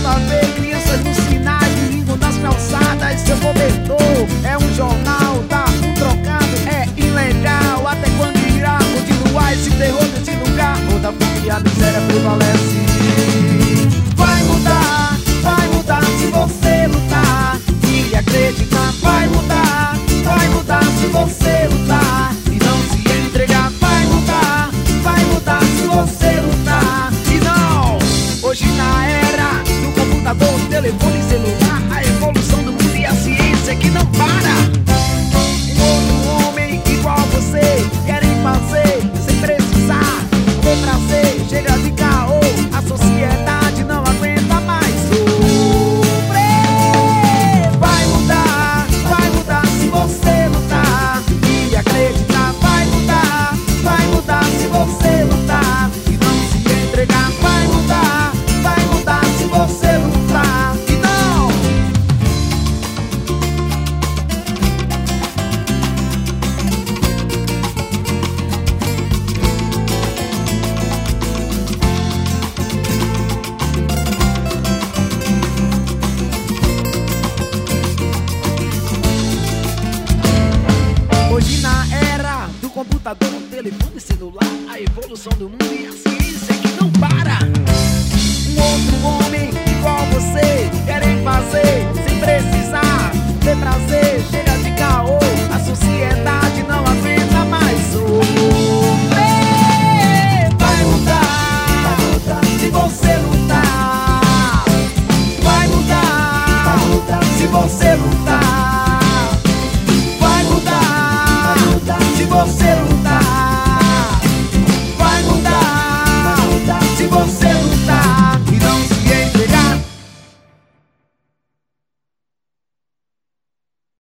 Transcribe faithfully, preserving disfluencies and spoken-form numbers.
a ver crianças nos sinais, perigo nas calçadas. Seu cobertor é um jornal, dá um trocado, é ilegal. Até quando irá continuar esse terror desse lugar? Toda fome e a miséria prevalece. Vai mudar, vai mudar se você lutar e acreditar. Vai mudar, vai mudar se você lutar e não se entregar. Vai mudar, vai mudar se você lutar e não. Hoje na era do computador, telefone e celular, a evolução do mundo e a ciência que não para. Um outro homem igual a você querem fazer sem precisar ter prazer. Chega de caô, a sociedade não aguenta mais sofrer. Vai mudar, vai mudar se você lutar e acreditar. Vai mudar, vai mudar se você lutar e não se entregar. Vai mudar, vai mudar se você lutar e não. Hoje na era do computador, telefone celular, a evolução do mundo e a ciência que não para. Um outro homem igual a você querem fazer sem precisar ter prazer. Chega de caô, a sociedade não aguenta mais sofrer. Vai mudar, vai mudar se você lutar. Vai mudar, vai mudar se você lutar. Vai mudar, vai mudar se você